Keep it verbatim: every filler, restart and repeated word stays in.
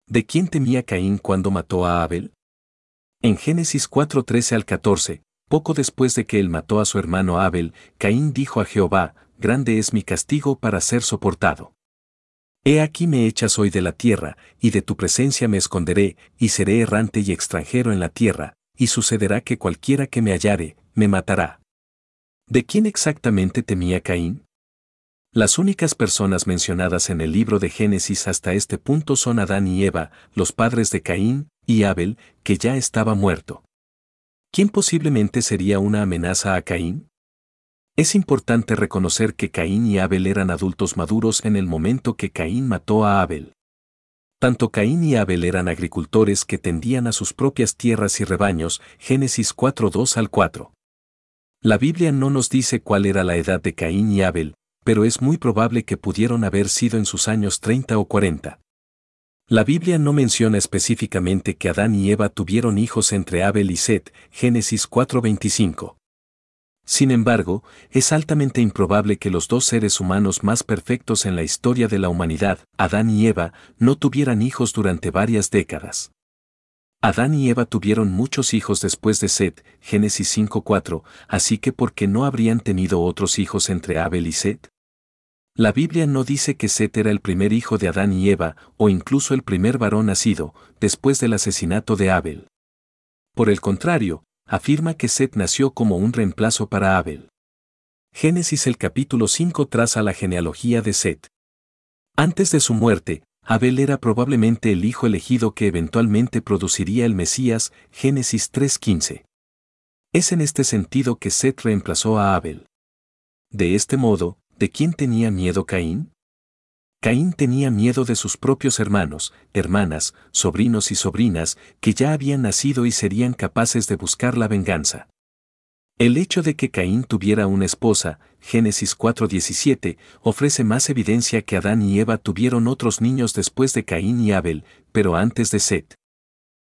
¿De quién temía Caín cuando mató a Abel? En Génesis cuatro trece al catorce, poco después de que él mató a su hermano Abel, Caín dijo a Jehová: grande es mi castigo para ser soportado. He aquí me echas hoy de la tierra, y de tu presencia me esconderé, y seré errante y extranjero en la tierra, y sucederá que cualquiera que me hallare, me matará. ¿De quién exactamente temía Caín? Las únicas personas mencionadas en el libro de Génesis hasta este punto son Adán y Eva, los padres de Caín, y Abel, que ya estaba muerto. ¿Quién posiblemente sería una amenaza a Caín? Es importante reconocer que Caín y Abel eran adultos maduros en el momento que Caín mató a Abel. Tanto Caín y Abel eran agricultores que tendían a sus propias tierras y rebaños, Génesis cuatro dos al cuatro. La Biblia no nos dice cuál era la edad de Caín y Abel, pero es muy probable que pudieron haber sido en sus años treinta o cuarenta. La Biblia no menciona específicamente que Adán y Eva tuvieron hijos entre Abel y Set, Génesis cuatro veinticinco. Sin embargo, es altamente improbable que los dos seres humanos más perfectos en la historia de la humanidad, Adán y Eva, no tuvieran hijos durante varias décadas. Adán y Eva tuvieron muchos hijos después de Set, Génesis cinco cuatro, así que ¿por qué no habrían tenido otros hijos entre Abel y Set? La Biblia no dice que Set era el primer hijo de Adán y Eva, o incluso el primer varón nacido, después del asesinato de Abel. Por el contrario, afirma que Set nació como un reemplazo para Abel. Génesis el capítulo cinco traza la genealogía de Set. Antes de su muerte, Abel era probablemente el hijo elegido que eventualmente produciría el Mesías, Génesis tres quince. Es en este sentido que Set reemplazó a Abel. De este modo, ¿de quién tenía miedo Caín? Caín tenía miedo de sus propios hermanos, hermanas, sobrinos y sobrinas, que ya habían nacido y serían capaces de buscar la venganza. El hecho de que Caín tuviera una esposa, Génesis cuatro diecisiete, ofrece más evidencia que Adán y Eva tuvieron otros niños después de Caín y Abel, pero antes de Set.